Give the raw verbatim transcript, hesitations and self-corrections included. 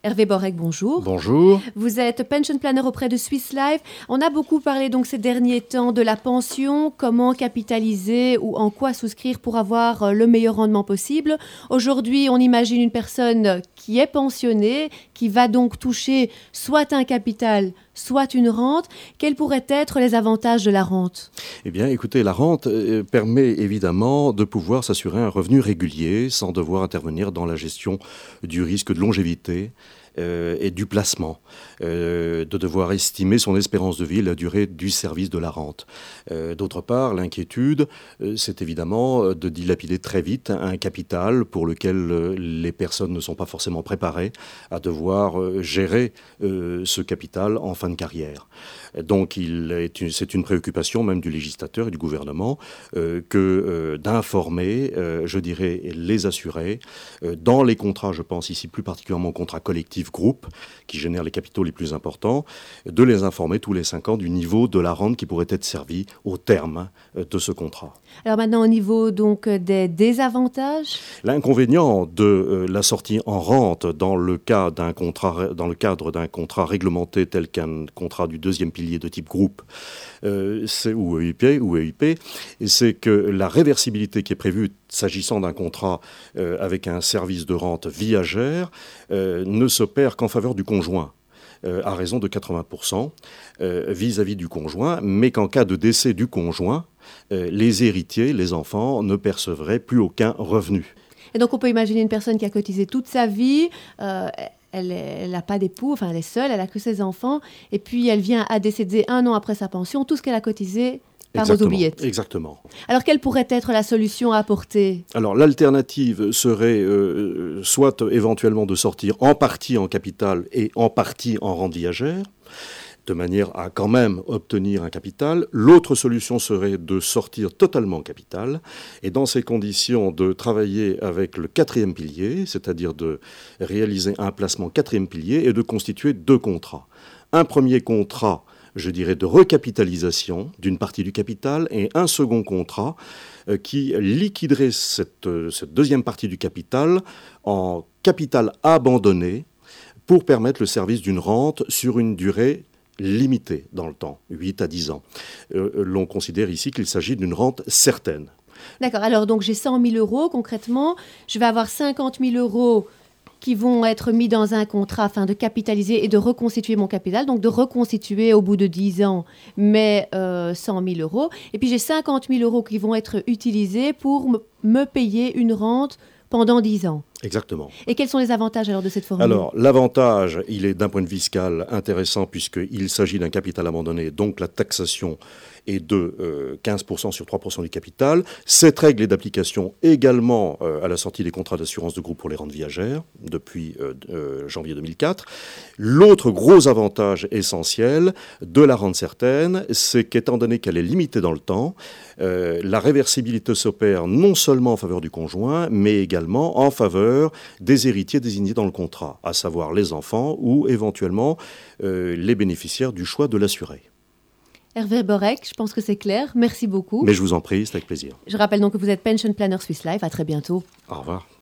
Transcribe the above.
Hervé Borek, bonjour. Bonjour. Vous êtes pension planner auprès de Swiss Life. On a beaucoup parlé donc ces derniers temps de la pension, comment capitaliser ou en quoi souscrire pour avoir le meilleur rendement possible. Aujourd'hui, on imagine une personne qui est pensionnée, qui va donc toucher soit un capital, soit une rente. Quels pourraient être les avantages de la rente ? Eh bien, écoutez, la rente euh, permet évidemment de pouvoir s'assurer un revenu régulier sans devoir intervenir dans la gestion du risque de longévité euh, et du placement, euh, de devoir estimer son espérance de vie et la durée du service de la rente. Euh, d'autre part, l'inquiétude, euh, c'est évidemment de dilapider très vite un capital pour lequel euh, les personnes ne sont pas forcément préparées à devoir euh, gérer euh, ce capital en fin de carrière. Donc, il est une, c'est une préoccupation même du législateur et du gouvernement euh, que euh, d'informer, euh, je dirais, les assurés euh, dans les contrats, je pense ici plus particulièrement aux contrats collectifs groupes qui génèrent les capitaux les plus importants, de les informer tous les cinq ans du niveau de la rente qui pourrait être servie au terme euh, de ce contrat. Alors maintenant, au niveau donc des désavantages ? L'inconvénient de euh, la sortie en rente dans le cas d'un contrat, dans le cadre d'un contrat réglementé tel qu'un contrat du deuxième pilier de type groupe euh, c'est, ou E I P, ou E I P, c'est que la réversibilité qui est prévue s'agissant d'un contrat euh, avec un service de rente viagère euh, ne s'opère qu'en faveur du conjoint. Euh, à raison de quatre-vingts pour cent euh, vis-à-vis du conjoint, mais qu'en cas de décès du conjoint, euh, les héritiers, les enfants, ne percevraient plus aucun revenu. Et donc on peut imaginer une personne qui a cotisé toute sa vie, euh, elle n'a pas d'époux, enfin elle est seule, elle n'a que ses enfants, et puis elle vient à décéder un an après sa pension, tout ce qu'elle a cotisé part aux oubliettes. Exactement. Alors quelle pourrait être la solution à apporter ? Alors l'alternative serait euh, soit éventuellement de sortir en partie en capital et en partie en rente viagère, de manière à quand même obtenir un capital. L'autre solution serait de sortir totalement en capital et dans ces conditions de travailler avec le quatrième pilier, c'est-à-dire de réaliser un placement quatrième pilier et de constituer deux contrats. Un premier contrat, je dirais, de recapitalisation d'une partie du capital et un second contrat euh, qui liquiderait cette, euh, cette deuxième partie du capital en capital abandonné pour permettre le service d'une rente sur une durée limité dans le temps, huit à dix ans. Euh, l'on considère ici qu'il s'agit d'une rente certaine. D'accord, alors donc j'ai cent mille euros concrètement, je vais avoir cinquante mille euros qui vont être mis dans un contrat afin de capitaliser et de reconstituer mon capital, donc de reconstituer au bout de dix ans mes euh, cent mille euros. Et puis j'ai cinquante mille euros qui vont être utilisés pour m- me payer une rente pendant dix ans. Exactement. Et quels sont les avantages alors de cette formule ? Alors, l'avantage, il est d'un point de vue fiscal intéressant puisqu'il s'agit d'un capital abandonné, donc la taxation est de euh, quinze pour cent sur trois pour cent du capital. Cette règle est d'application également euh, à la sortie des contrats d'assurance de groupe pour les rentes viagères depuis euh, euh, janvier deux mille quatre. L'autre gros avantage essentiel de la rente certaine, c'est qu'étant donné qu'elle est limitée dans le temps, euh, la réversibilité s'opère non seulement en faveur du conjoint, mais également en faveur des héritiers désignés dans le contrat, à savoir les enfants ou éventuellement euh, les bénéficiaires du choix de l'assuré. Hervé Borek, je pense que c'est clair. Merci beaucoup. Mais je vous en prie, c'est avec plaisir. Je rappelle donc que vous êtes pension planner Swiss Life. À très bientôt. Au revoir.